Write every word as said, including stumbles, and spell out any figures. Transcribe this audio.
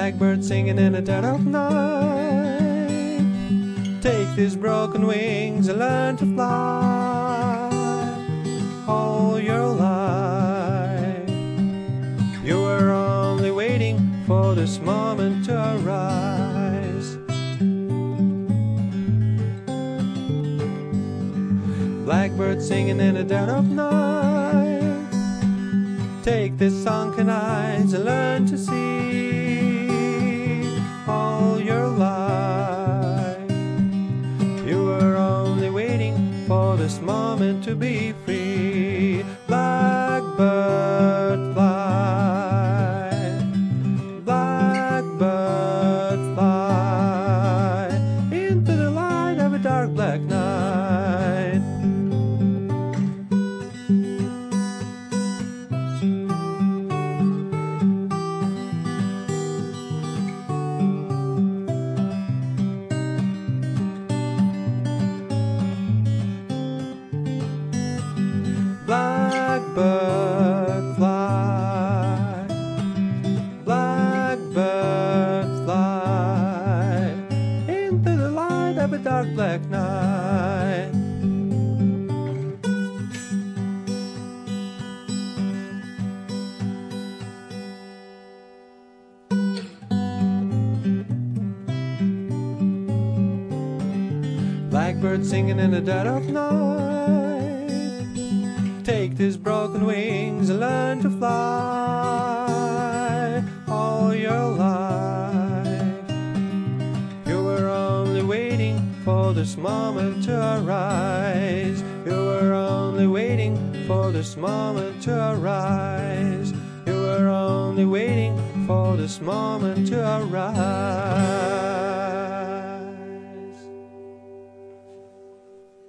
Blackbird singing in the dead of night. Take these broken wings and learn to fly. All your life you were only waiting for this moment to arise. Blackbird singing in the dead of night. Take these sunken eyes and learn to see. All your life you were only waiting for this moment to be free. Blackbird fly, blackbird fly into the light of a dark black night. Blackbird fly, blackbird fly into the light of a dark black night. Blackbird singing in the dead of night. Take these broken wings and learn to fly. All your life you were only waiting for this moment to arise. You were only waiting for this moment to arise. You were only waiting for this moment to arise.